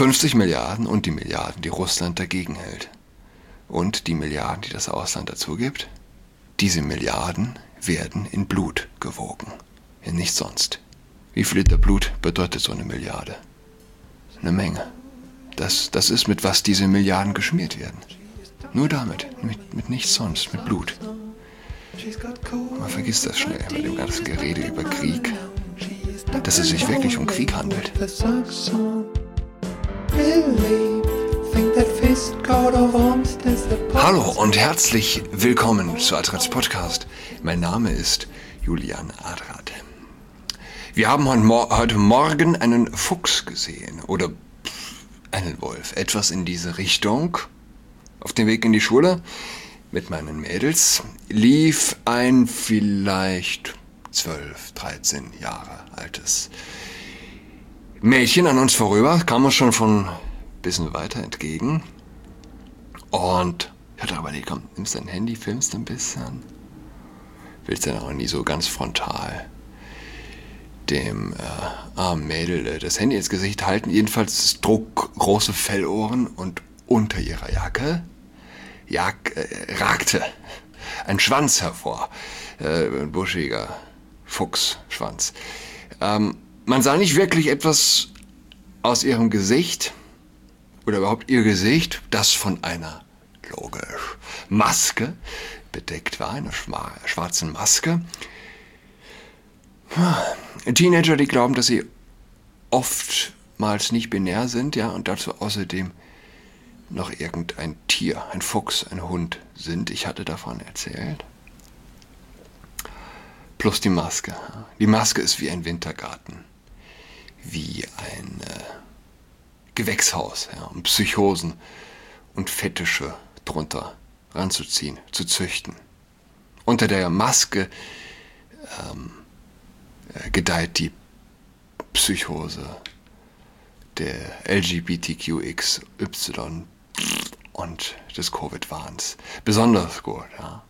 50 Milliarden und die Milliarden, die Russland dagegen hält. Und die Milliarden, die das Ausland dazu gibt. Diese Milliarden werden in Blut gewogen. In nichts sonst. Wie viel Liter Blut bedeutet so eine Milliarde? Eine Menge. Das ist, mit was diese Milliarden geschmiert werden. Nur damit. Mit nichts sonst. Mit Blut. Man vergisst das schnell mit dem ganzen Gerede über Krieg. Dass es sich wirklich um Krieg handelt. Hallo und herzlich willkommen zu Adrats Podcast. Mein Name ist Julian Adrat. Wir haben heute Morgen einen Fuchs gesehen oder einen Wolf, etwas in diese Richtung. Auf dem Weg in die Schule mit meinen Mädels lief ein vielleicht 12, 13 Jahre altes Mädchen an uns vorüber, kam uns schon von ein bisschen weiter entgegen. Und ich hatte überlegt, komm, nimmst dein Handy, filmst ein bisschen. Willst dann auch nie so ganz frontal dem armen Mädel das Handy ins Gesicht halten. Jedenfalls es trug große Fellohren und unter ihrer Jacke ragte ein Schwanz hervor. Ein buschiger Fuchsschwanz. Man sah nicht wirklich etwas aus ihrem Gesicht oder überhaupt ihr Gesicht, das von einer, logisch, Maske bedeckt war, einer schwarzen Maske. Teenager, die glauben, dass sie oftmals nicht binär sind, ja, und dazu außerdem noch irgendein Tier, ein Fuchs, ein Hund sind. Ich hatte davon erzählt. Plus die Maske. Die Maske ist wie ein Wintergarten. Wie ein Gewächshaus, ja, um Psychosen und Fetische drunter ranzuziehen, zu züchten. Unter der Maske gedeiht die Psychose der LGBTQXY und des Covid-Wahns. Besonders gut, ja.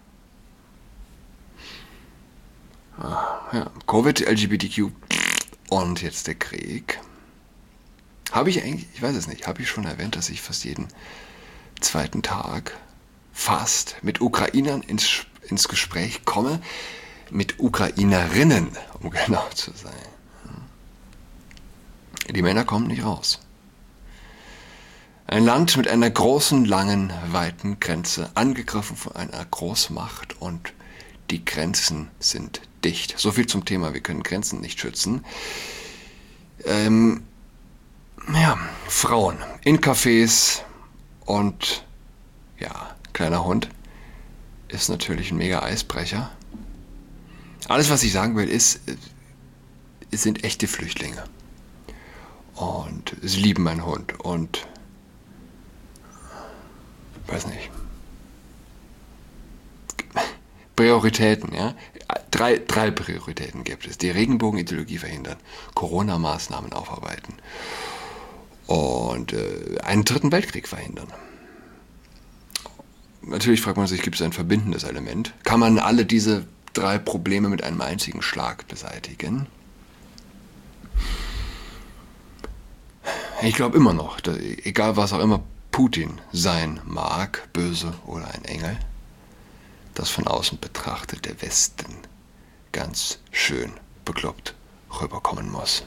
Ja, Covid, LGBTQ und jetzt der Krieg. Habe ich eigentlich, ich weiß es nicht, habe ich schon erwähnt, dass ich fast jeden zweiten Tag fast mit Ukrainern ins Gespräch komme, mit Ukrainerinnen, um genau zu sein. Die Männer kommen nicht raus. Ein Land mit einer großen, langen, weiten Grenze, angegriffen von einer Großmacht und die Grenzen sind dicht. So viel zum Thema, wir können Grenzen nicht schützen. Frauen in Cafés und ja, kleiner Hund ist natürlich ein mega Eisbrecher. Alles, was ich sagen will, ist, es sind echte Flüchtlinge. Und sie lieben meinen Hund und weiß nicht. Prioritäten, ja. Drei Prioritäten gibt es. Die Regenbogenideologie verhindern, Corona-Maßnahmen aufarbeiten und einen dritten Weltkrieg verhindern. Natürlich fragt man sich, gibt es ein verbindendes Element? Kann man alle diese drei Probleme mit einem einzigen Schlag beseitigen? Ich glaube immer noch, dass, egal was auch immer Putin sein mag, böse oder ein Engel, dass von außen betrachtet der Westen ganz schön bekloppt rüberkommen muss.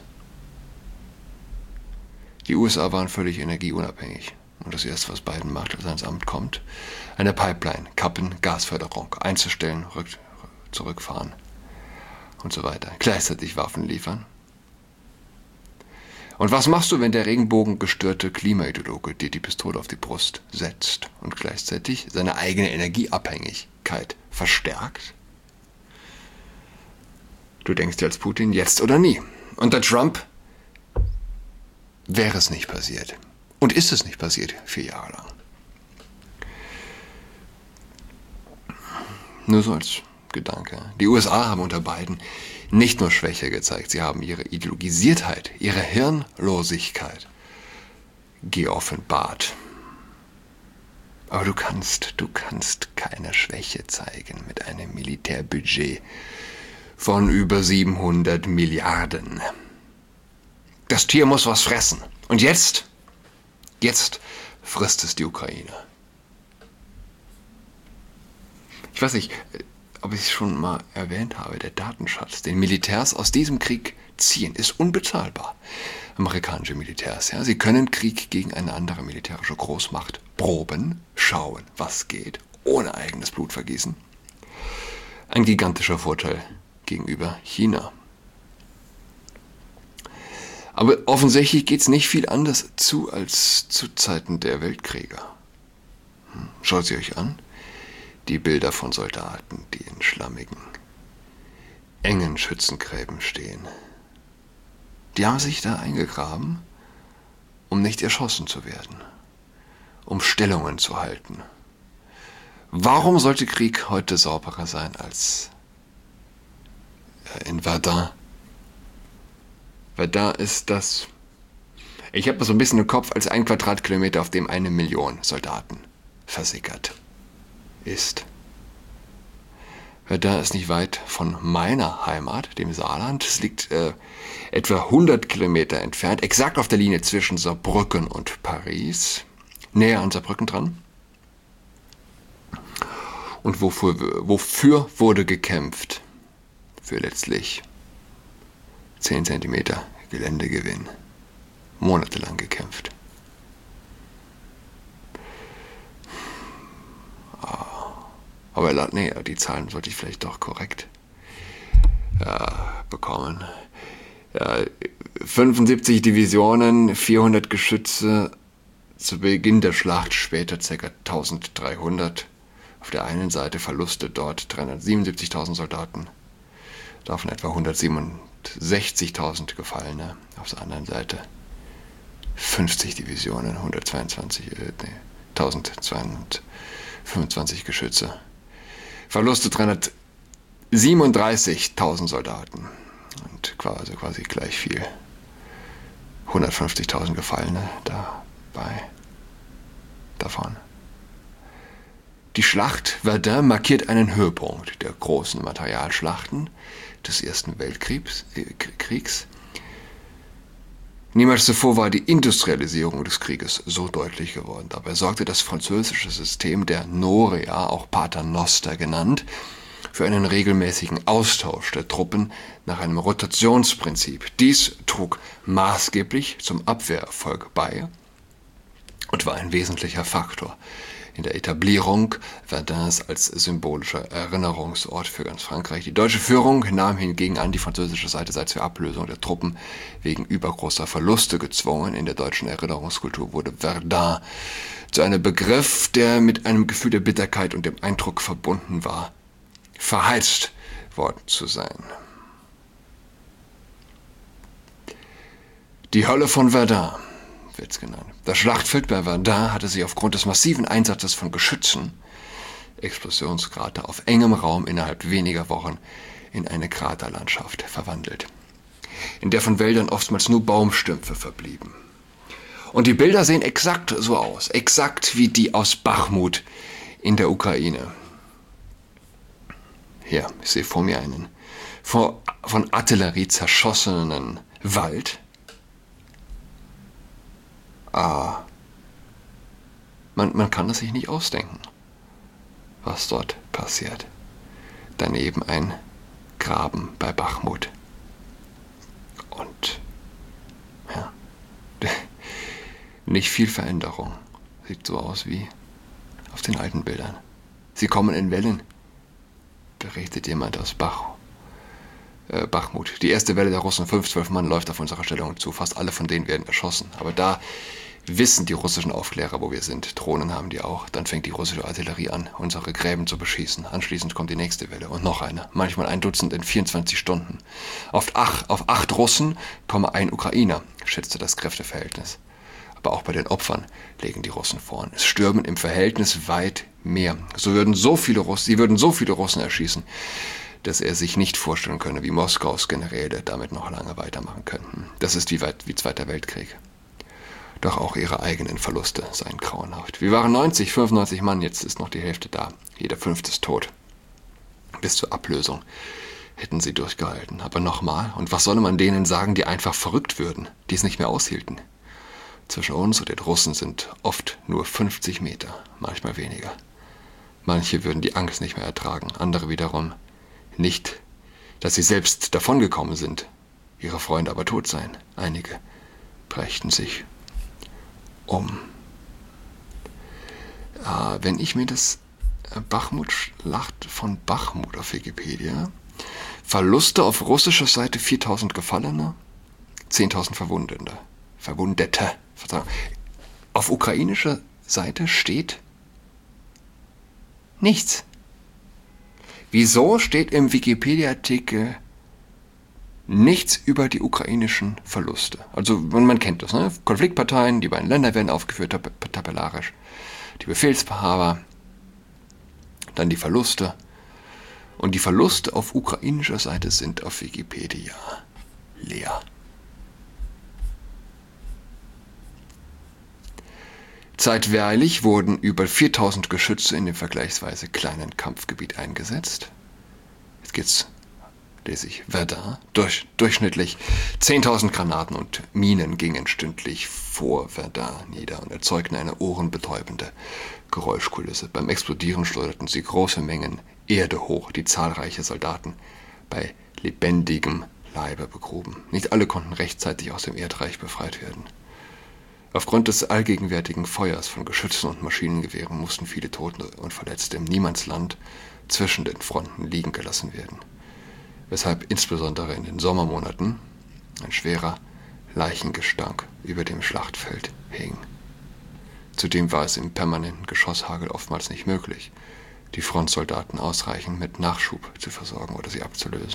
Die USA waren völlig energieunabhängig. Und das Erste, was Biden macht, als er ins Amt kommt, eine Pipeline, kappen, Gasförderung, einzustellen, zurückfahren und so weiter. Gleichzeitig Waffen liefern. Und was machst du, wenn der regenbogengestörte Klimaideologe dir die Pistole auf die Brust setzt und gleichzeitig seine eigene Energieabhängigkeit verstärkt? Du denkst dir als Putin, jetzt oder nie. Unter Trump wäre es nicht passiert. Und ist es nicht passiert, 4 Jahre lang. Nur so als Gedanke. Die USA haben unter Biden nicht nur Schwäche gezeigt, sie haben ihre Ideologisiertheit, ihre Hirnlosigkeit geoffenbart. Aber du kannst keine Schwäche zeigen mit einem Militärbudget von über 700 Milliarden. Das Tier muss was fressen. Und jetzt Jetzt frisst es die Ukraine. Ich weiß nicht, ob ich es schon mal erwähnt habe, der Datenschatz, den Militärs aus diesem Krieg ziehen, ist unbezahlbar. Amerikanische Militärs, ja, sie können Krieg gegen eine andere militärische Großmacht proben, schauen, was geht, ohne eigenes Blut vergießen. Ein gigantischer Vorteil gegenüber China. Aber offensichtlich geht es nicht viel anders zu als zu Zeiten der Weltkriege. Schaut sie euch an. Die Bilder von Soldaten, die in schlammigen, engen Schützengräben stehen. Die haben sich da eingegraben, um nicht erschossen zu werden, um Stellungen zu halten. Warum sollte Krieg heute sauberer sein als in Verdun? Verdun ist das, ich habe das so ein bisschen im Kopf, als 1 Quadratkilometer, auf dem 1 Million Soldaten versickert ist. Verdun ist nicht weit von meiner Heimat, dem Saarland. Es liegt etwa 100 Kilometer entfernt, exakt auf der Linie zwischen Saarbrücken und Paris, näher an Saarbrücken dran. Und wofür wurde gekämpft? Für letztlich 10 Zentimeter Geländegewinn. Monatelang gekämpft. Aber die Zahlen sollte ich vielleicht doch korrekt bekommen. 75 Divisionen, 400 Geschütze zu Beginn der Schlacht, später ca. 1300. Auf der einen Seite Verluste dort 377.000 Soldaten, davon etwa 167.000 Gefallene. Auf der anderen Seite 50 Divisionen, 1225 Geschütze. Verluste 337.000 Soldaten und quasi gleich viel. 150.000 Gefallene davon. Die Schlacht Verdun markiert einen Höhepunkt der großen Materialschlachten des Ersten Weltkriegs. Niemals zuvor war die Industrialisierung des Krieges so deutlich geworden. Dabei sorgte das französische System der Noria, auch Paternoster genannt, für einen regelmäßigen Austausch der Truppen nach einem Rotationsprinzip. Dies trug maßgeblich zum Abwehrerfolg bei und war ein wesentlicher Faktor in der Etablierung Verduns als symbolischer Erinnerungsort für ganz Frankreich. Die deutsche Führung nahm hingegen an, die französische Seite sei zur Ablösung der Truppen wegen übergroßer Verluste gezwungen. In der deutschen Erinnerungskultur wurde Verdun zu einem Begriff, der mit einem Gefühl der Bitterkeit und dem Eindruck verbunden war, verheizt worden zu sein. Die Hölle von Verdun wird's genannt. Das Schlachtfeld bei Verdun hatte sich aufgrund des massiven Einsatzes von Geschützen, Explosionskrater auf engem Raum innerhalb weniger Wochen in eine Kraterlandschaft verwandelt, in der von Wäldern oftmals nur Baumstümpfe verblieben. Und die Bilder sehen exakt so aus, exakt wie die aus Bachmut in der Ukraine. Hier, ich sehe vor mir einen von Artillerie zerschossenen Wald. Man kann es sich nicht ausdenken, was dort passiert. Daneben ein Graben bei Bachmut. Und ja, nicht viel Veränderung. Sieht so aus wie auf den alten Bildern. Sie kommen in Wellen, berichtet jemand aus Bachmut. Die erste Welle der Russen, 5-12 Mann, läuft auf unsere Stellung zu. Fast alle von denen werden erschossen. Aber da wissen die russischen Aufklärer, wo wir sind. Drohnen haben die auch. Dann fängt die russische Artillerie an, unsere Gräben zu beschießen. Anschließend kommt die nächste Welle und noch eine. Manchmal 1 Dutzend in 24 Stunden. Auf 8 Russen, 1 Ukrainer, schätzte das Kräfteverhältnis. Aber auch bei den Opfern legen die Russen vorn. Es stürmen im Verhältnis weit mehr. Sie würden so viele Russen erschießen, dass er sich nicht vorstellen könne, wie Moskaus Generäle damit noch lange weitermachen könnten. Das ist wie Zweiter Weltkrieg. Doch auch ihre eigenen Verluste seien grauenhaft. Wir waren 95 Mann, jetzt ist noch die Hälfte da. Jeder 5. ist tot. Bis zur Ablösung hätten sie durchgehalten. Aber nochmal, und was solle man denen sagen, die einfach verrückt würden, die es nicht mehr aushielten? Zwischen uns und den Russen sind oft nur 50 Meter, manchmal weniger. Manche würden die Angst nicht mehr ertragen, andere wiederum nicht, dass sie selbst davongekommen sind, ihre Freunde aber tot seien. Einige brächten sich um. Wenn ich mir das Bachmut-Schlacht von Bachmut auf Wikipedia, Verluste auf russischer Seite 4000 Gefallene, 10.000 Verwundete. Auf ukrainischer Seite steht nichts. Wieso steht im Wikipedia-Artikel nichts über die ukrainischen Verluste? Also man kennt das, ne? Konfliktparteien, die beiden Länder werden aufgeführt, tabellarisch. Die Befehlshaber, dann die Verluste. Und die Verluste auf ukrainischer Seite sind auf Wikipedia leer. Zeitweilig wurden über 4000 Geschütze in dem vergleichsweise kleinen Kampfgebiet eingesetzt. Jetzt geht's, lese ich, Verdun. Durchschnittlich 10.000 Granaten und Minen gingen stündlich vor Verdun nieder und erzeugten eine ohrenbetäubende Geräuschkulisse. Beim Explodieren schleuderten sie große Mengen Erde hoch, die zahlreiche Soldaten bei lebendigem Leibe begruben. Nicht alle konnten rechtzeitig aus dem Erdreich befreit werden. Aufgrund des allgegenwärtigen Feuers von Geschützen und Maschinengewehren mussten viele Tote und Verletzte im Niemandsland zwischen den Fronten liegen gelassen werden, weshalb insbesondere in den Sommermonaten ein schwerer Leichengestank über dem Schlachtfeld hing. Zudem war es im permanenten Geschosshagel oftmals nicht möglich, die Frontsoldaten ausreichend mit Nachschub zu versorgen oder sie abzulösen.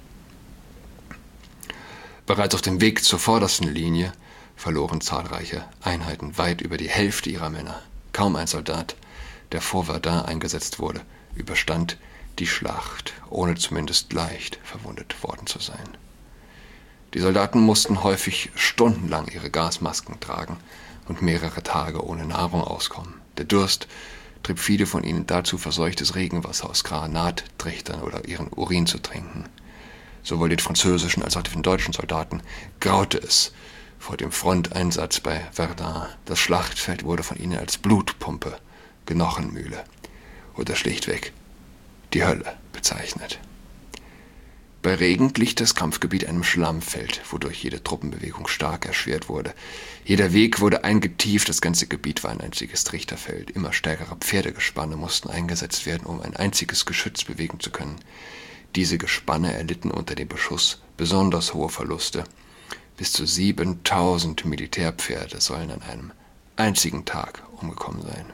Bereits auf dem Weg zur vordersten Linie verloren zahlreiche Einheiten weit über die Hälfte ihrer Männer. Kaum ein Soldat, der vor Verdun eingesetzt wurde, überstand die Schlacht, ohne zumindest leicht verwundet worden zu sein. Die Soldaten mussten häufig stundenlang ihre Gasmasken tragen und mehrere Tage ohne Nahrung auskommen. Der Durst trieb viele von ihnen dazu, verseuchtes Regenwasser aus Granattrichtern oder ihren Urin zu trinken. Sowohl den französischen als auch den deutschen Soldaten graute es vor dem Fronteinsatz bei Verdun. Das Schlachtfeld wurde von ihnen als Blutpumpe, Knochenmühle oder schlichtweg die Hölle bezeichnet. Bei Regen glich das Kampfgebiet einem Schlammfeld, wodurch jede Truppenbewegung stark erschwert wurde. Jeder Weg wurde eingetieft, das ganze Gebiet war ein einziges Trichterfeld. Immer stärkere Pferdegespanne mussten eingesetzt werden, um ein einziges Geschütz bewegen zu können. Diese Gespanne erlitten unter dem Beschuss besonders hohe Verluste. Bis zu 7.000 Militärpferde sollen an einem einzigen Tag umgekommen sein.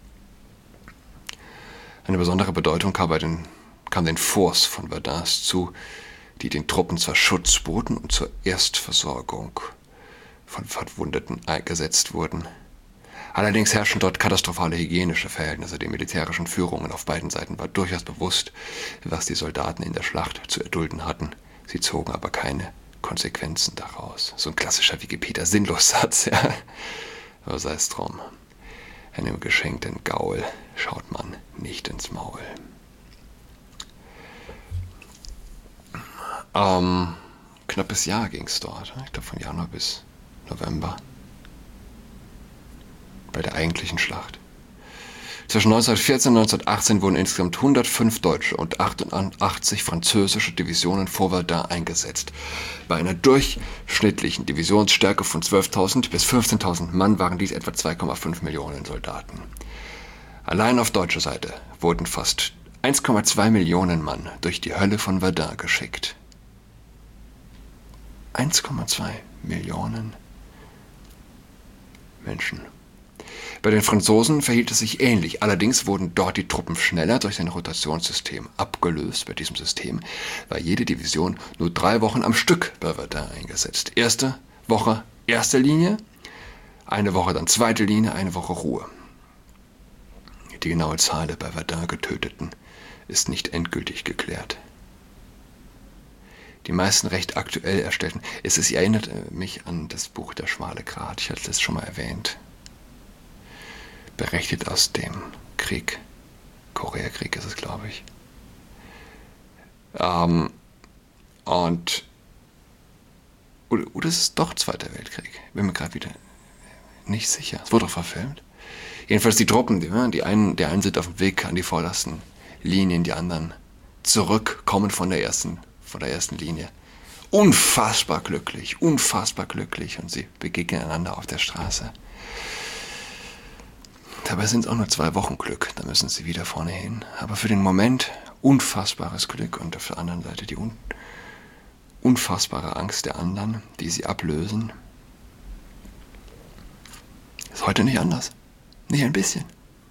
Eine besondere Bedeutung kam den Forts von Verdun zu, die den Truppen zwar Schutz boten und zur Erstversorgung von Verwundeten eingesetzt wurden. Allerdings herrschten dort katastrophale hygienische Verhältnisse. Den militärischen Führungen auf beiden Seiten war durchaus bewusst, was die Soldaten in der Schlacht zu erdulden hatten. Sie zogen aber keine Konsequenzen daraus. So ein klassischer Wikipedia-Sinnlossatz, ja. Aber sei es drum. Einem geschenkten Gaul schaut man nicht ins Maul. Knappes Jahr ging es dort. Ich glaube von Januar bis November. Bei der eigentlichen Schlacht. Zwischen 1914 und 1918 wurden insgesamt 105 deutsche und 88 französische Divisionen vor Verdun eingesetzt. Bei einer durchschnittlichen Divisionsstärke von 12.000 bis 15.000 Mann waren dies etwa 2,5 Millionen Soldaten. Allein auf deutscher Seite wurden fast 1,2 Millionen Mann durch die Hölle von Verdun geschickt. 1,2 Millionen Menschen. Bei den Franzosen verhielt es sich ähnlich. Allerdings wurden dort die Truppen schneller durch ein Rotationssystem abgelöst. Bei diesem System war jede Division nur 3 Wochen am Stück bei Verdun eingesetzt. Erste Woche erste Linie, eine Woche dann zweite Linie, eine Woche Ruhe. Die genaue Zahl der bei Verdun Getöteten ist nicht endgültig geklärt. Die meisten recht aktuell erstellten. Ich erinnert mich an das Buch Der schmale Grat. Ich hatte das schon mal erwähnt. Berechnet aus dem Krieg. Koreakrieg ist es, glaube ich. Oder es ist doch Zweiter Weltkrieg. Bin mir gerade wieder nicht sicher. Es wurde doch verfilmt. Jedenfalls die Truppen, die einen sind auf dem Weg an die vordersten Linien, die anderen zurückkommen von der ersten Linie. Unfassbar glücklich und sie begegnen einander auf der Straße. Dabei sind es auch nur 2 Wochen Glück, da müssen sie wieder vorne hin. Aber für den Moment unfassbares Glück und auf der anderen Seite die unfassbare Angst der anderen, die sie ablösen. Ist heute nicht anders. Nicht ein bisschen.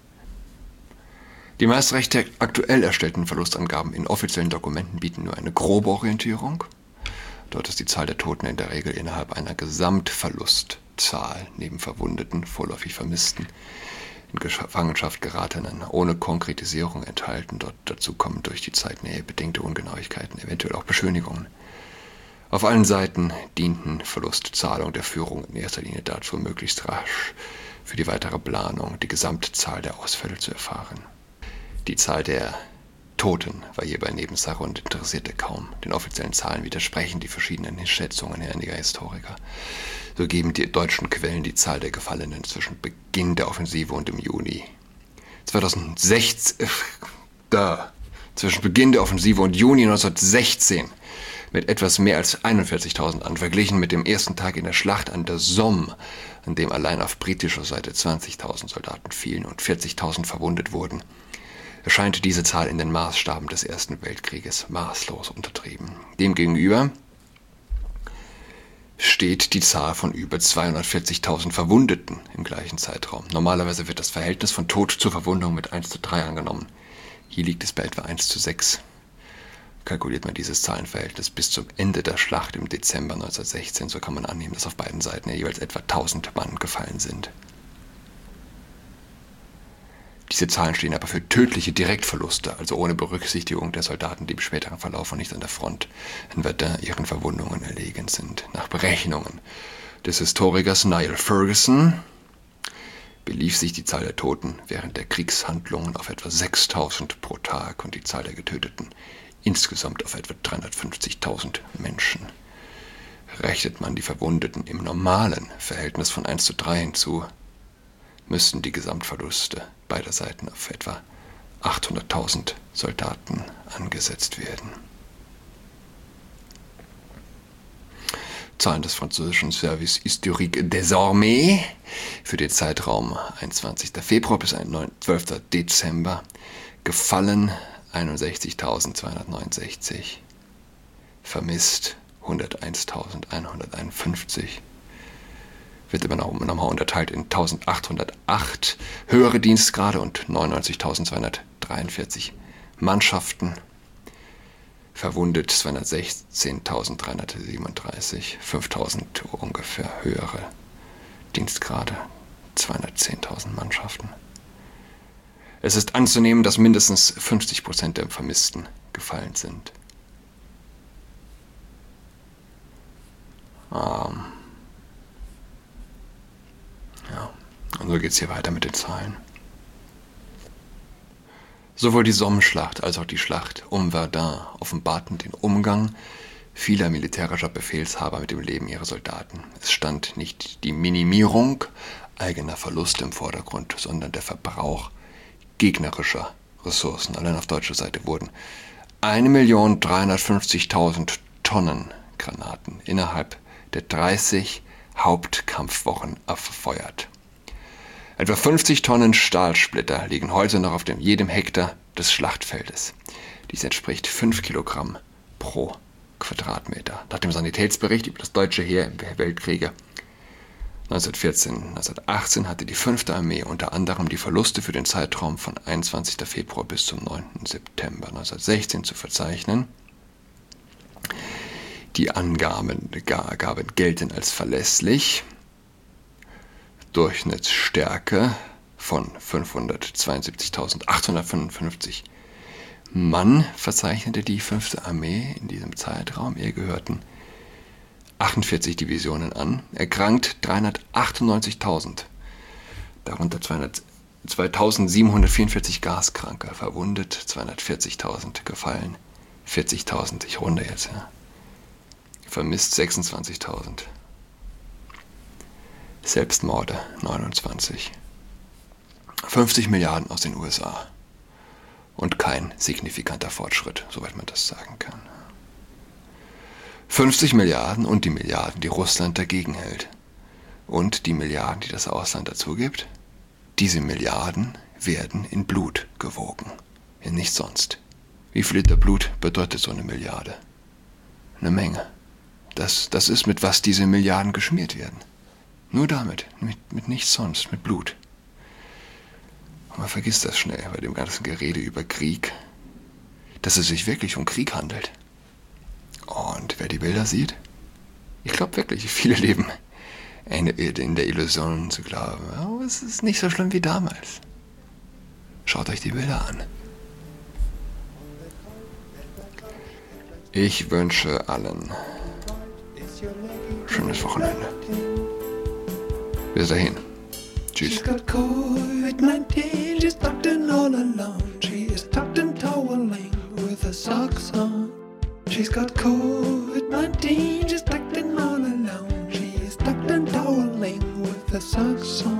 Die meist recht aktuell erstellten Verlustangaben in offiziellen Dokumenten bieten nur eine grobe Orientierung. Dort ist die Zahl der Toten in der Regel innerhalb einer Gesamtverlustzahl neben Verwundeten, vorläufig Vermissten, in Gefangenschaft geratenen, ohne Konkretisierung enthalten. Dort dazu kommen durch die Zeitnähe bedingte Ungenauigkeiten, eventuell auch Beschönigungen. Auf allen Seiten dienten Verlustzahlungen der Führung in erster Linie dazu, möglichst rasch für die weitere Planung die Gesamtzahl der Ausfälle zu erfahren. Die Zahl der Toten war hierbei Nebensache und interessierte kaum. Den offiziellen Zahlen widersprechen die verschiedenen Schätzungen einiger Historiker. So geben die deutschen Quellen die Zahl der Gefallenen zwischen Beginn der Offensive und im Juni 2016, zwischen Beginn der Offensive und Juni 1916 mit etwas mehr als 41.000 an, verglichen mit dem ersten Tag in der Schlacht an der Somme, an dem allein auf britischer Seite 20.000 Soldaten fielen und 40.000 verwundet wurden, erscheint diese Zahl in den Maßstaben des Ersten Weltkrieges maßlos untertrieben. Demgegenüber steht die Zahl von über 240.000 Verwundeten im gleichen Zeitraum. Normalerweise wird das Verhältnis von Tod zu Verwundung mit 1:3 angenommen. Hier liegt es bei etwa 1:6. Kalkuliert man dieses Zahlenverhältnis bis zum Ende der Schlacht im Dezember 1916, so kann man annehmen, dass auf beiden Seiten jeweils etwa 1.000 Mann gefallen sind. Diese Zahlen stehen aber für tödliche Direktverluste, also ohne Berücksichtigung der Soldaten, die im späteren Verlauf und nicht an der Front in Verdun ihren Verwundungen erlegen sind. Nach Berechnungen des Historikers Niall Ferguson belief sich die Zahl der Toten während der Kriegshandlungen auf etwa 6.000 pro Tag und die Zahl der Getöteten insgesamt auf etwa 350.000 Menschen. Rechnet man die Verwundeten im normalen Verhältnis von 1:3 hinzu, müssten die Gesamtverluste beider Seiten auf etwa 800.000 Soldaten angesetzt werden. Zahlen des französischen Service Historique des Armées für den Zeitraum 21. Februar bis 12. Dezember gefallen 61.269, vermisst 101.151. Wird immer nochmal unterteilt in 1.808 höhere Dienstgrade und 99.243 Mannschaften. Verwundet 216.337, 5.000 ungefähr höhere Dienstgrade, 210.000 Mannschaften. Es ist anzunehmen, dass mindestens 50% der Vermissten gefallen sind. Und so geht es hier weiter mit den Zahlen. Sowohl die Somme-Schlacht als auch die Schlacht um Verdun offenbarten den Umgang vieler militärischer Befehlshaber mit dem Leben ihrer Soldaten. Es stand nicht die Minimierung eigener Verluste im Vordergrund, sondern der Verbrauch gegnerischer Ressourcen. Allein auf deutscher Seite wurden 1.350.000 Tonnen Granaten innerhalb der 30 Hauptkampfwochen abgefeuert. Etwa 50 Tonnen Stahlsplitter liegen heute noch auf jedem Hektar des Schlachtfeldes. Dies entspricht 5 Kilogramm pro Quadratmeter. Nach dem Sanitätsbericht über das deutsche Heer im Weltkriege 1914-1918 hatte die 5. Armee unter anderem die Verluste für den Zeitraum von 21. Februar bis zum 9. September 1916 zu verzeichnen. Die Angaben gelten als verlässlich. Durchschnittsstärke von 572.855 Mann verzeichnete die 5. Armee in diesem Zeitraum. Ihr gehörten 48 Divisionen an, erkrankt 398.000, darunter 2.744 Gaskranke, verwundet 240.000, gefallen 40.000, ich runde jetzt, ja. Vermisst 26.000. Selbstmorde 29. 50 Milliarden aus den USA. Und kein signifikanter Fortschritt, soweit man das sagen kann. 50 Milliarden und die Milliarden, die Russland dagegen hält. Und die Milliarden, die das Ausland dazu gibt. Diese Milliarden werden in Blut gewogen. In nichts sonst. Wie viel Liter Blut bedeutet so eine Milliarde? Eine Menge. Das ist, mit was diese Milliarden geschmiert werden. Nur damit, mit nichts sonst, mit Blut. Und man vergisst das schnell bei dem ganzen Gerede über Krieg, dass es sich wirklich um Krieg handelt. Und wer die Bilder sieht, ich glaube wirklich, viele leben in der Illusion zu glauben, oh, es ist nicht so schlimm wie damals. Schaut euch die Bilder an. Ich wünsche allen schönes Wochenende. Bis dahin. Tschüss. She's got COVID-19, she's tucked in all alone. She is tucked in toweling with her socks on. She's got COVID-19, she's tucked in all alone. She is tucked in toweling with her socks on.